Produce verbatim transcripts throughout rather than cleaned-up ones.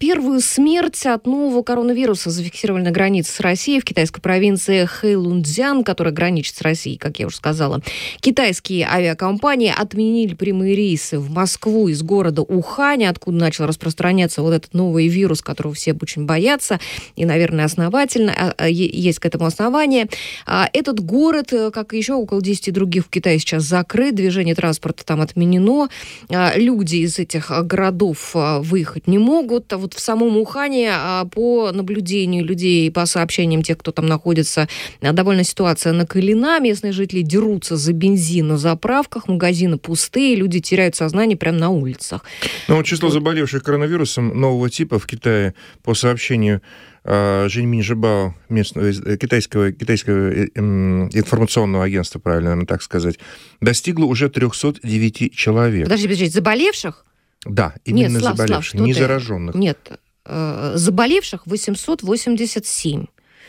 Первую смерть от нового коронавируса зафиксировали на границе с Россией в китайской провинции Хэйлунцзян, которая граничит с Россией, как я уже сказала. Китайские авиакомпании отменили прямые рейсы в Москву из города Ухань, откуда начал распространяться вот этот новый вирус, которого все очень боятся, и, наверное, основательно, есть к этому основание. Этот город, как и еще около десяти других в Китае, сейчас закрыт, движение транспорта там отменено, люди из этих городов выехать не могут. А вот в самом Ухане, по наблюдению людей, по сообщениям тех, кто там находится, довольно ситуация накалена. Местные жители дерутся за бензин на заправках, магазины пустые, люди теряют сознание прямо на улицах. Ну, вот число заболевших коронавирусом нового типа в Китае, по сообщению Жэньминь Жибао, местного, китайского, китайского информационного агентства, правильно, наверное, так сказать, достигло уже триста девять человек. Подожди, подожди, заболевших? Да, именно Нет, Слав, заболевших, Слав, не ты? зараженных. Нет, э, заболевших восемьсот восемьдесят семь.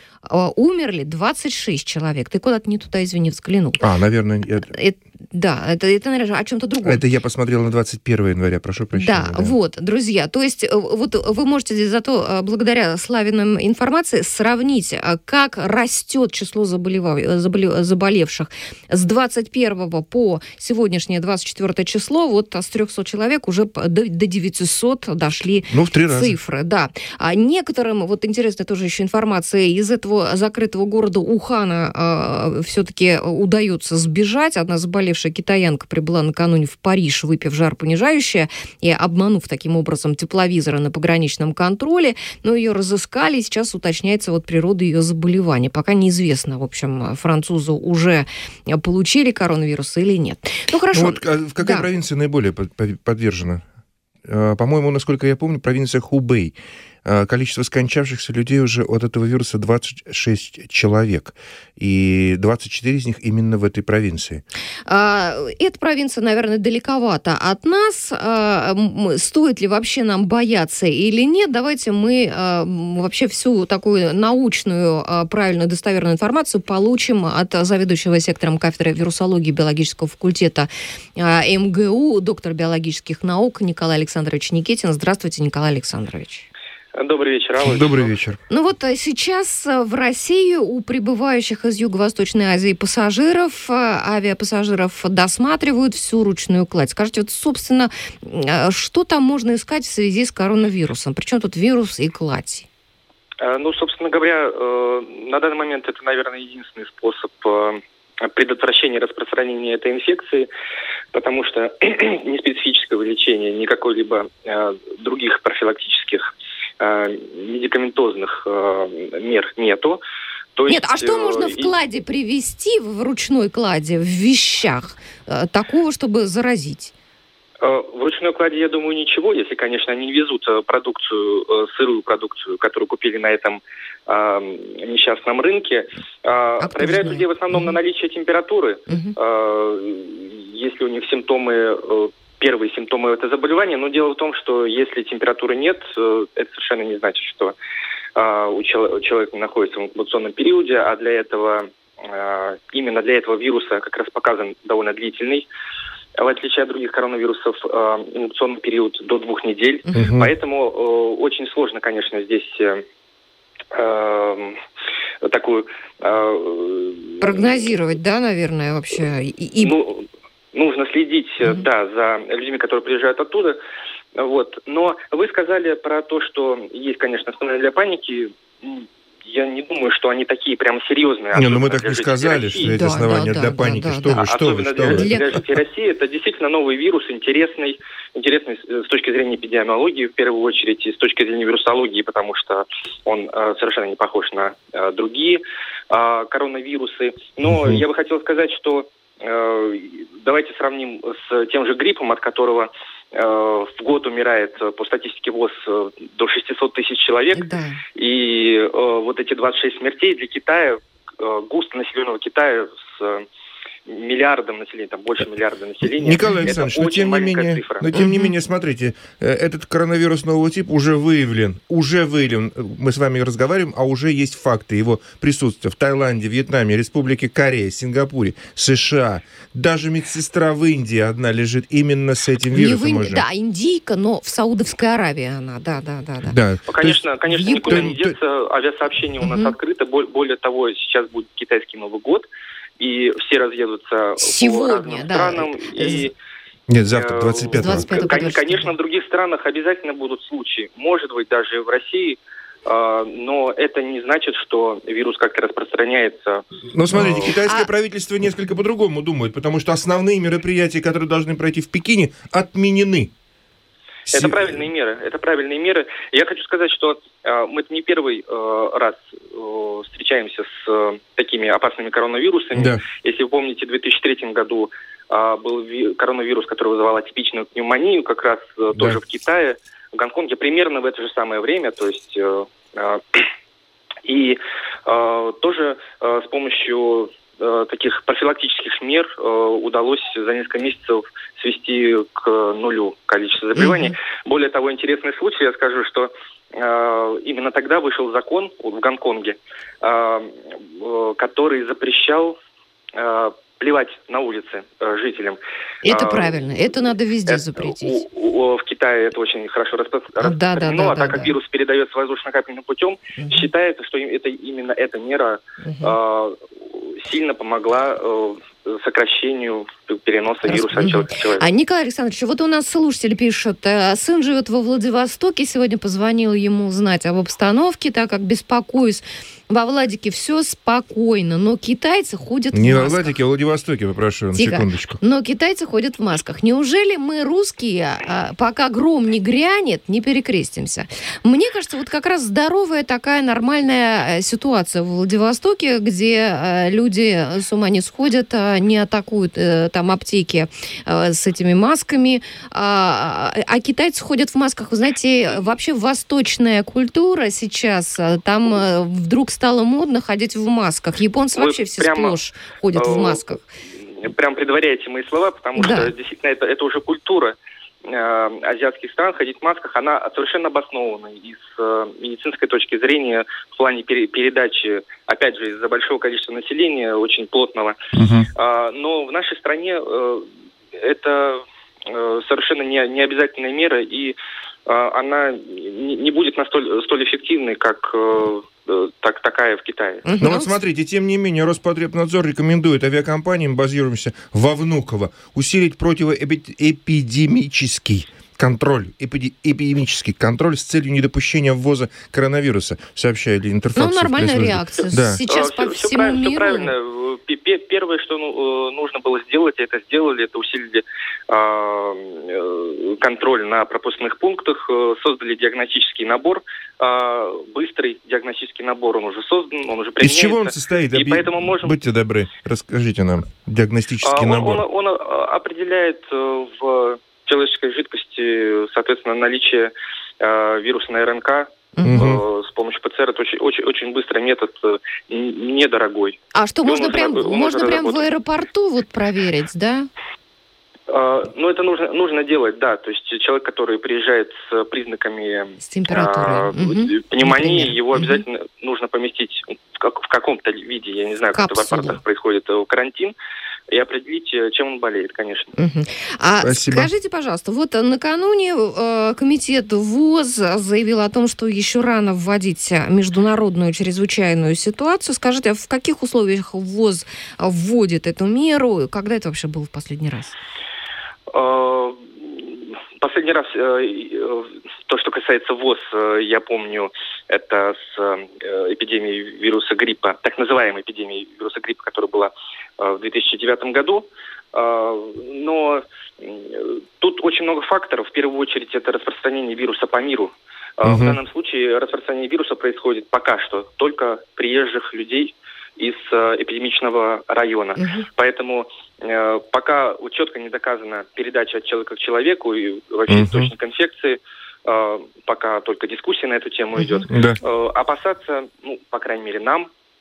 Умерли двадцать шесть человек. Ты куда-то не туда, извини, взглянул. А, наверное... Это... Это, да, это, это, наверное, о чем-то другом. Это я посмотрел на двадцать первое января, прошу прощения. Да, да, вот, друзья, то есть вот вы можете здесь зато, благодаря Славиным информации, сравнить, как растет число заболев... заболевших с двадцать первого по сегодняшнее двадцать четвёртое число. Вот с трехсот человек уже до, до девятисот дошли ну, в три цифры. раза. Да. А некоторым, вот интересная тоже еще информация, из этого закрытого города Ухана э, все-таки удается сбежать. Одна заболевшая китаянка прибыла накануне в Париж, выпив жаропонижающее и обманув таким образом тепловизоры на пограничном контроле, но ее разыскали, и сейчас уточняется вот природа ее заболевания. Пока неизвестно, в общем, французы уже получили коронавирус или нет. Ну, хорошо. Ну, вот, в какая да. провинция наиболее подвержена? По-моему, насколько я помню, провинция Хубэй. Количество скончавшихся людей уже от этого вируса двадцать шесть человек. И двадцать четыре из них именно в этой провинции. Эта провинция, наверное, далековато от нас. Стоит ли вообще нам бояться или нет? Давайте мы вообще всю такую научную, правильную, достоверную информацию получим от заведующего сектором кафедры вирусологии биологического факультета эм гэ у, доктор биологических наук Николай Александрович Никитин. Здравствуйте, Николай Александрович. Добрый вечер, Алла. Добрый вечер. Ну вот сейчас в Россию у прибывающих из Юго-Восточной Азии пассажиров, авиапассажиров досматривают всю ручную кладь. Скажите, вот, собственно, что там можно искать в связи с коронавирусом? Причем тут вирус и кладь? Ну, собственно говоря, на данный момент это, наверное, единственный способ предотвращения распространения этой инфекции, потому что ни специфического лечения, ни какой-либо других профилактических медикаментозных мер нету. То Нет, есть, а что можно в кладе привезти, в ручной кладе, в вещах, такого, чтобы заразить? В ручной кладе, я думаю, ничего, если, конечно, они не везут продукцию, сырую продукцию, которую купили на этом э, несчастном рынке. А проверяют людей в основном mm-hmm. на наличие температуры. Mm-hmm. Э, если у них симптомы... Э, Первые симптомы это заболевания, но дело в том, что если температуры нет, это совершенно не значит, что э, у человека находится в инкубационном периоде, а для этого, э, именно для этого вируса как раз показан довольно длительный, в отличие от других коронавирусов, э, инкубационный период до двух недель. Mm-hmm. Поэтому э, очень сложно, конечно, здесь... Э, э, такую... Э, Прогнозировать, да, наверное, вообще? И, и... Ну, нужно следить, mm-hmm. да, за людьми, которые приезжают оттуда. Вот. Но вы сказали про то, что есть, конечно, основания для паники. Я не думаю, что они такие прям серьезные. Не, ну мы так не сказали, что эти да, основания да, для да, паники. Да, что да, вы, что особенно вы, что вы. Для, для жителей России это действительно новый вирус, интересный, интересный с точки зрения эпидемиологии, в первую очередь, и с точки зрения вирусологии, потому что он э, совершенно не похож на э, другие э, коронавирусы. Но угу. я бы хотел сказать, что э, давайте сравним с тем же гриппом, от которого в год умирает по статистике ВОЗ до шестьсот тысяч человек. Да. И э, вот эти двадцать шесть смертей для Китая, э, густонаселенного Китая с миллиардам населения, там больше миллиарда населения. Николай Александрович, но тем, не менее, цифра. но тем не менее, смотрите, этот коронавирус нового типа уже выявлен, уже выявлен, мы с вами разговариваем, а уже есть факты его присутствия в Таиланде, Вьетнаме, Республике Корея, Сингапуре, США. Даже медсестра в Индии одна лежит именно с этим вирусом. Не в уже. Да, индийка, но в Саудовской Аравии она, да, да, да. да. да. Ну, конечно, есть, конечно, никуда не деться, то... авиасообщение у нас угу. открыто, более того, сейчас будет китайский Новый год, и все разъедутся Сегодня, по разным да. странам. И, Нет, завтра, двадцать пятого. Кон- конечно, в других странах обязательно будут случаи. Может быть, даже в России. Но это не значит, что вирус как-то распространяется. Ну, смотрите, китайское а... правительство несколько по-другому думает, потому что основные мероприятия, которые должны пройти в Пекине, отменены. Это правильные меры. Это правильные меры. Я хочу сказать, что э, мы не первый э, раз э, встречаемся с э, такими опасными коронавирусами. Да. Если вы помните, в две тысячи третьем году э, был ви- коронавирус, который вызывал атипичную пневмонию, как раз э, да. тоже в Китае, в Гонконге, примерно в это же самое время. То есть э, э, и э, тоже э, с помощью таких профилактических мер э, удалось за несколько месяцев свести к нулю количество заболеваний. Mm-hmm. Более того, интересный случай, я скажу, что э, именно тогда вышел закон в Гонконге, э, э, который запрещал э, плевать на улице э, жителям. Это э, правильно, это надо везде это, запретить. У, у, в Китае это очень хорошо распро- распространено, да, да, да, а так да, как да. вирус передается воздушно-капельным путем, mm-hmm. считается, что это именно эта мера mm-hmm. э, сильно помогла э, сокращению переноса Раз... вируса от человека к человеку. А, Николай Александрович, вот у нас слушатель пишет, сын живет во Владивостоке, сегодня позвонил ему узнать об обстановке, так как беспокоюсь. Во Владике все спокойно, но китайцы ходят Не в масках. Не во Владике, а в Владивостоке, попрошу, на Тихо. секундочку. Но китайцы ходят в масках. Неужели мы, русские, пока гром не грянет, не перекрестимся? Мне кажется, вот как раз здоровая такая нормальная ситуация в Владивостоке, где люди с ума не сходят, не атакуют там аптеки с этими масками, а, а китайцы ходят в масках. Вы знаете, вообще восточная культура сейчас, там вдруг стало модно ходить в масках. Японцы Вы вообще все прямо, сплошь ходят э, в масках. Прям предваряете мои слова, потому да. что действительно это, это уже культура э, азиатских стран ходить в масках, она совершенно обоснована и с э, медицинской точки зрения в плане пере, передачи, опять же, из-за большого количества населения, очень плотного. Uh-huh. Э, но в нашей стране э, это э, совершенно не, не обязательная мера, и э, она не, не будет настоль, столь эффективной, как... Э, Так, такая в Китае. Uh-huh. Но вот смотрите, тем не менее, Роспотребнадзор рекомендует авиакомпаниям, базирующимся во Внуково, усилить противоэпидемический контроль, эпиди- эпидемический контроль с целью недопущения ввоза коронавируса, сообщает Интерфакс. Ну, нормальная реакция. Да. Сейчас а, по все, всему все миру... Все правильно. Первое, что ну, нужно было сделать, это сделали, это усилили э, контроль на пропускных пунктах, э, создали диагностический набор, э, быстрый диагностический набор, он уже создан, он уже применяется. Из чего он состоит? И Объ... поэтому можем... Будьте добры, расскажите нам диагностический он, набор. Он, он определяет в человеческой жидкости, соответственно, наличие э, вирусной РНК. Uh-huh. С помощью ПЦР это очень, очень, очень быстрый метод, недорогой. А что, можно прям, можно прям в аэропорту вот проверить, да? Uh, ну, это нужно, нужно делать, да. То есть человек, который приезжает с признаками с температурой. Uh, uh-huh. пневмонии, Например. его обязательно uh-huh. нужно поместить в, как, в каком-то виде, я не знаю, как это в аэропортах происходит, в карантин, и определить, чем он болеет, конечно. Uh-huh. А Спасибо. Скажите, пожалуйста, вот накануне э, комитет ВОЗ заявил о том, что еще рано вводить международную чрезвычайную ситуацию. Скажите, а в каких условиях ВОЗ вводит эту меру? Когда это вообще было в последний раз? Uh, последний раз, uh, то, что касается ВОЗ, uh, я помню, это с uh, эпидемией вируса гриппа, так называемой эпидемией вируса гриппа, которая была uh, в две тысячи девятом году. Uh, но uh, тут очень много факторов. В первую очередь, это распространение вируса по миру. Uh, uh-huh. В данном случае распространение вируса происходит пока что только приезжих людей из э, эпидемичного района. Uh-huh. Поэтому э, пока четко не доказана передача от человека к человеку и вообще uh-huh. источник инфекции, э, пока только дискуссия на эту тему uh-huh. идет. Uh-huh. Э, опасаться, ну, по крайней мере, нам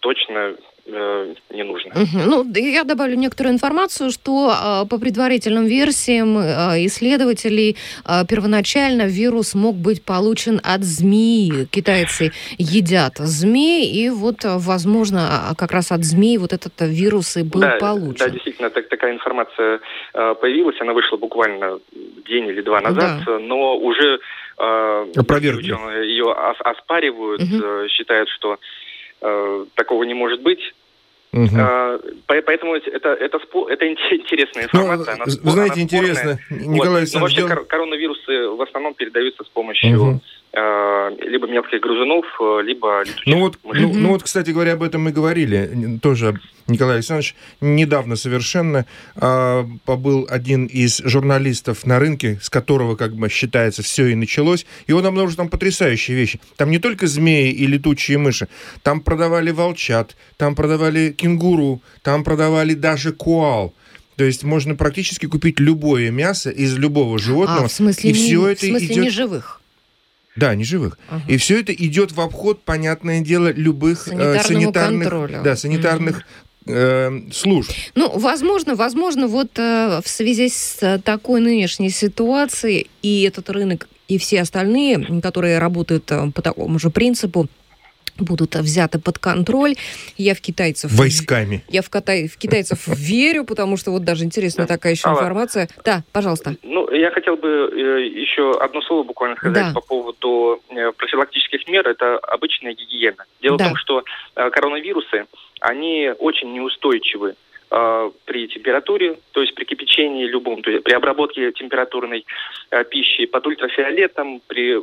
точно не нужно. Угу. Ну, я добавлю некоторую информацию, что по предварительным версиям исследователей первоначально вирус мог быть получен от змеи. Китайцы едят змей, и вот, возможно, как раз от змей вот этот вирус и был да, получен. Да, действительно, так, такая информация появилась, она вышла буквально день или два назад, да. но уже опровергли. Ее оспаривают, угу. считают, что такого не может быть. Угу. Поэтому это, это, это интересная информация. Ну, вы знаете, интересно, Николай Александрович... Вот. Вообще коронавирусы в основном передаются с помощью угу. либо мелких грызунов, либо летучих ну вот, ну, ну вот, кстати говоря, об этом мы говорили. Тоже Николай Александрович недавно совершенно а, побыл один из журналистов на рынке, с которого, как бы, считается, все и началось. И он обнаружил там потрясающие вещи. Там не только змеи и летучие мыши. Там продавали волчат, там продавали кенгуру, там продавали даже коал. То есть можно практически купить любое мясо из любого животного. А, в смысле, и не, все в это смысле идет... не живых? Да, не живых. Ага. И все это идет в обход, понятное дело, любых э, санитарных, да, санитарных угу. э, служб. Ну, возможно, возможно, вот э, в связи с такой нынешней ситуацией и этот рынок, и все остальные, которые работают э, по такому же принципу, будут взяты под контроль. Я в китайцев... Войсками. Я в, китай, в китайцев верю, потому что вот даже интересная такая еще информация. Да, пожалуйста. Ну, я хотел бы еще одно слово буквально сказать да. по поводу профилактических мер. Это обычная гигиена. Дело да. в том, что коронавирусы, они очень неустойчивы при температуре, то есть при кипячении любом, то есть при обработке температурной пищи под ультрафиолетом, при...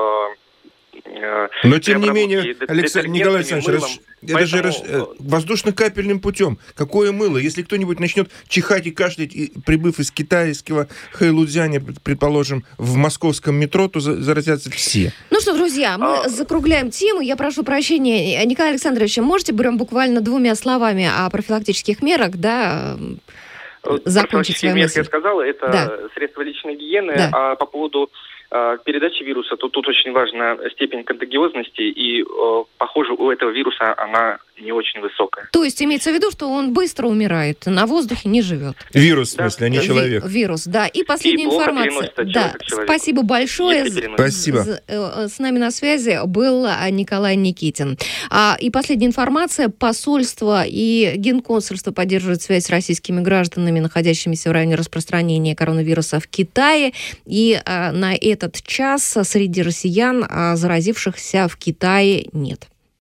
Но, тем не менее, Александр, Николай Александрович, это Поэтому... же воздушно-капельным путем. Какое мыло? Если кто-нибудь начнет чихать и кашлять, и, прибыв из китайского Хэйлунцзяня, предположим, в московском метро, то заразятся все. Ну что, друзья, мы а... закругляем тему. Я прошу прощения. Николай Александрович, можете берем буквально двумя словами о профилактических мерах, да, закончить свою мысль? Я сказала, это да. средства личной гигиены, да. а по поводу передачи вируса, то тут очень важна степень контагиозности, и, э, похоже, у этого вируса она не очень высокая. То есть имеется в виду, что он быстро умирает, на воздухе не живет. Вирус, в смысле, да. а не человек. Ви- вирус, да. И последняя и информация. Да, спасибо большое. Спасибо. С нами на связи был Николай Никитин. И последняя информация. Посольство и Генконсульство поддерживают связь с российскими гражданами, находящимися в районе распространения коронавируса в Китае. И на этот час среди россиян заразившихся в Китае нет.